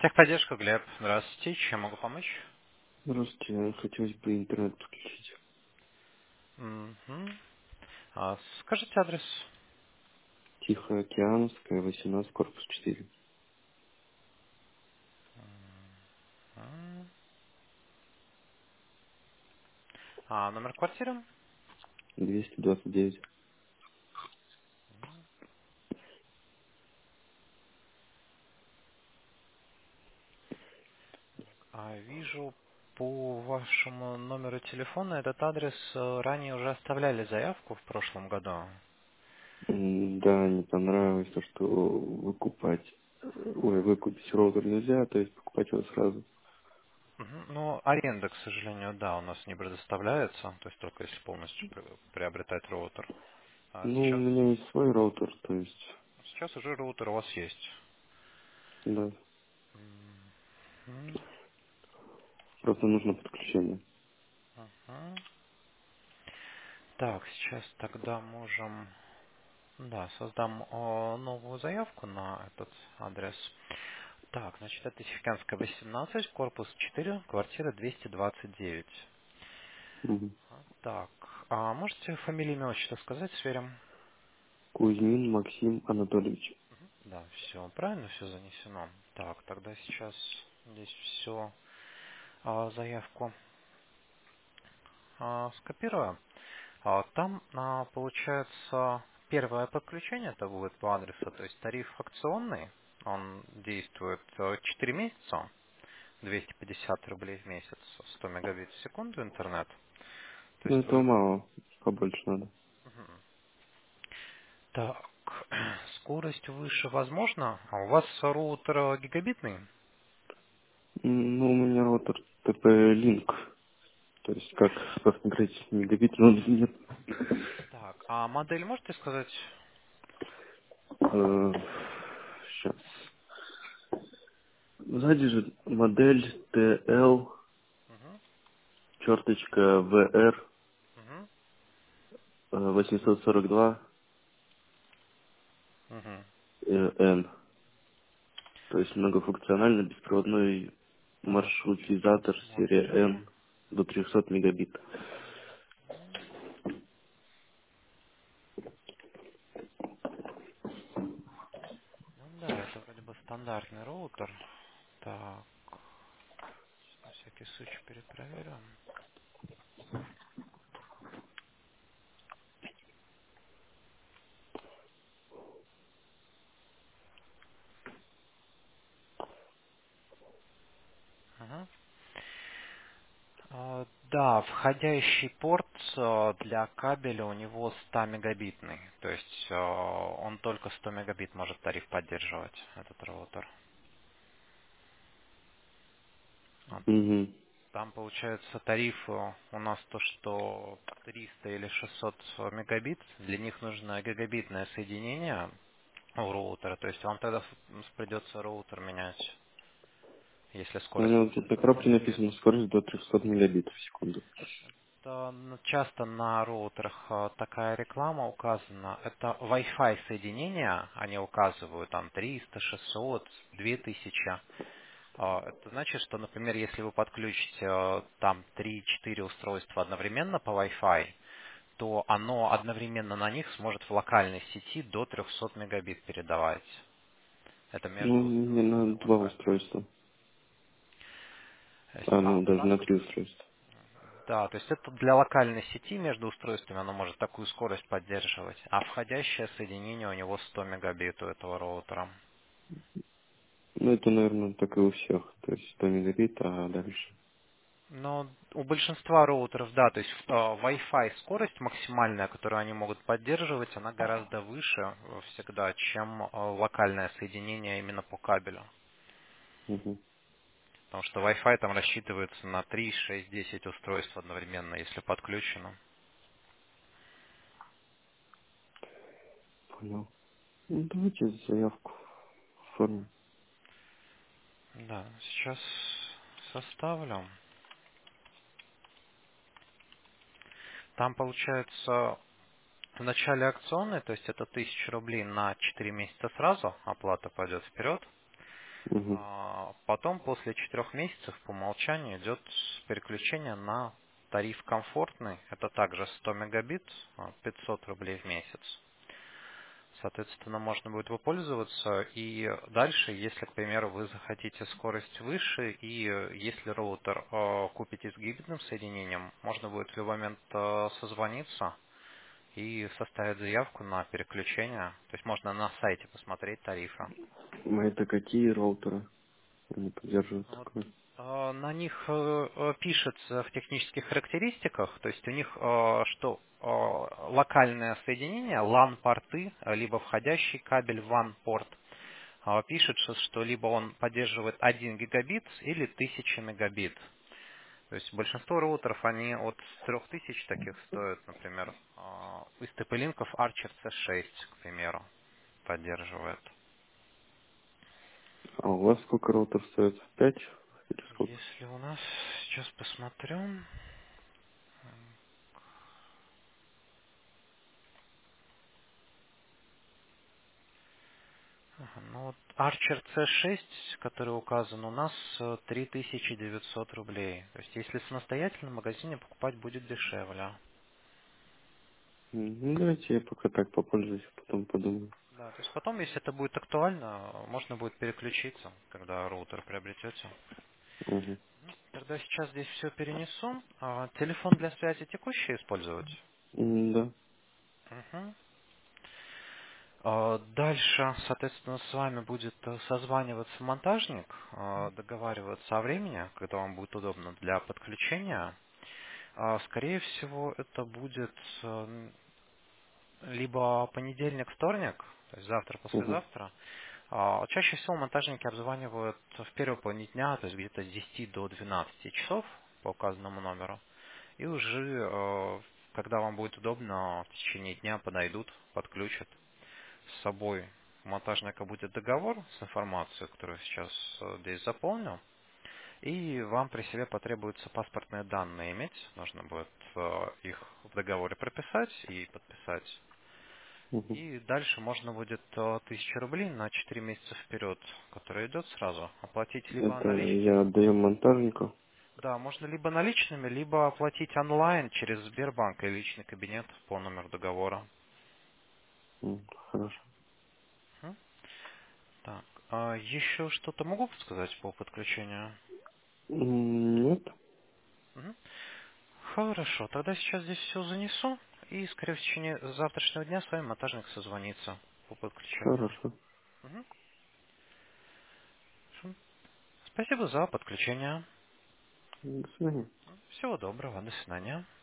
Техподдержка, Глеб. Здравствуйте. Чем могу помочь? Здравствуйте, хотелось бы интернет подключить. Мгм. Скажите адрес. Тихоокеанская, 18, корпус 4. М. Номер квартиры? 229. Вижу по вашему номеру телефона этот адрес ранее уже оставляли заявку в прошлом году. Да, не понравилось то, что выкупить роутер нельзя, то есть покупать его сразу. Мгм. Ну, аренда, к сожалению, да, у нас не предоставляется, то есть только если полностью приобретать роутер. Ну, у Сейчас, меня есть свой роутер, то есть, сейчас уже роутер у вас есть. да, Мгм. просто нужно подключение. Мгм. Так, сейчас тогда можем. Да, создам новую заявку на этот адрес. Так, значит, это Тихоокеанская, 18, корпус 4, квартира 229. Мгм. Так, можете фамилию, имя, отчество сказать, сверим? Кузьмин Максим Анатольевич. Да, все, правильно все занесено. Так, тогда сейчас здесь все, заявку скопирую. Там, получается, первое подключение, это будет по адресу, то есть тариф акционный, он действует 4 месяца, 250 рублей в месяц, 100 мегабит в секунду интернет. То Ну, есть этого вы... мало, побольше надо. Мгм. Так, скорость выше возможно, а у вас роутер гигабитный? Ну, у меня роутер TP-Link, то есть как посмотреть, мегабит он или нет. Так, а модель можете сказать? Сейчас. Сзади же модель TL Мгм, черточка VR мгм, 842 мгм. N. То есть многофункциональный беспроводной маршрутизатор серия Смотрим. N до 300 мегабит. Ну да, это вроде бы стандартный роутер. Так, на всякий случай перепроверим. Ага. Да, входящий порт для кабеля у него 100 мегабитный. То есть он только 100 мегабит может тариф поддерживать, этот роутер. А Угу. там получается тариф у нас то, что 300 или 600 мегабит. Для них нужно гигабитное соединение у роутера. То есть вам тогда придется роутер менять, если У скорость меня вот тут на получится коробке слабее. написано скорость до 300 мегабит в секунду. Часто на роутерах такая реклама указана. Это Wi-Fi соединения, они указывают там 300, 600, 2000. Это значит, что, например, если вы подключите там 3-4 устройства одновременно по Wi-Fi, то оно одновременно на них сможет в локальной сети до 300 мегабит передавать. Это Ну, между мне на устройствами два Wi-Fi. устройства. То есть, А, ну, даже на 3 устройства. да, то есть это для локальной сети между устройствами оно может такую скорость поддерживать, а входящее соединение у него 100 мегабит у этого роутера. Ну, это, наверное, так и у всех. То есть 100 мегабит, а дальше. Но у большинства роутеров, да, то есть Wi-Fi скорость максимальная, которую они могут поддерживать, она гораздо выше всегда, чем локальное соединение именно по кабелю. Угу. Потому что Wi-Fi там рассчитывается на 3, 6, 10 устройств одновременно, если подключено. Понял. Ну, давайте заявку оформим. Да, сейчас составлю. Там получается в начале акционной, то есть это 1000 рублей на 4 месяца сразу, оплата пойдет вперед. Угу. Потом, после 4 месяцев, по умолчанию идет переключение на тариф комфортный. Это также 100 мегабит, 500 рублей в месяц. Соответственно, можно будет попользоваться. И дальше, если, к примеру, вы захотите скорость выше, и если роутер купите с гигабитным соединением, можно будет в любой момент созвониться и составить заявку на переключение. То есть можно на сайте посмотреть тарифы. А это какие роутеры? Они поддерживают Вот, такое? на них пишется в технических характеристиках, то есть у них что локальное соединение, LAN-порты, либо входящий кабель WAN-порт, пишется, что либо он поддерживает 1 гигабит или 1000 мегабит. То есть большинство роутеров, они от 3000 таких стоят, например, из TP-линков Archer C6, к примеру, поддерживает. А у вас сколько роутеров стоит? 5 или сколько? Если у нас, сейчас посмотрю. Ага, ну вот Archer C6, который указан у нас, 3900 рублей. То есть если самостоятельно в магазине покупать будет дешевле. Ну, давайте я пока так попользуюсь, потом подумаю. Да, то есть потом, если это будет актуально, можно будет переключиться, когда роутер приобретете. Угу. Тогда сейчас здесь все перенесу. Телефон для связи текущий использовать? Да. Мгм. Дальше, соответственно, с вами будет созваниваться монтажник, договариваться о времени, когда вам будет удобно для подключения. Скорее всего, это будет либо понедельник, вторник, то есть завтра, Угу. послезавтра. Чаще всего монтажники обзванивают в первой половине дня, то есть где-то с 10 до 12 часов по указанному номеру. И уже, когда вам будет удобно, в течение дня подойдут, подключат. С собой у монтажника будет договор с информацией, которую сейчас здесь заполню. И вам при себе потребуется паспортные данные иметь. Нужно будет их в договоре прописать и подписать. Угу. И дальше можно будет 1000 рублей на 4 месяца вперед, который идет сразу, оплатить либо Это я отдаю монтажнику. да, можно либо наличными, либо оплатить онлайн через Сбербанк и личный кабинет по номеру договора. Хорошо. Мгм. Так, еще что-то могу подсказать по подключению? Нет. Мгм. Хорошо, тогда сейчас здесь все занесу, и, скорее всего, в течение завтрашнего дня с вами монтажник созвонится по подключению. Хорошо. Мгм. Хорошо. Спасибо за подключение. До свидания. Всего доброго, до свидания.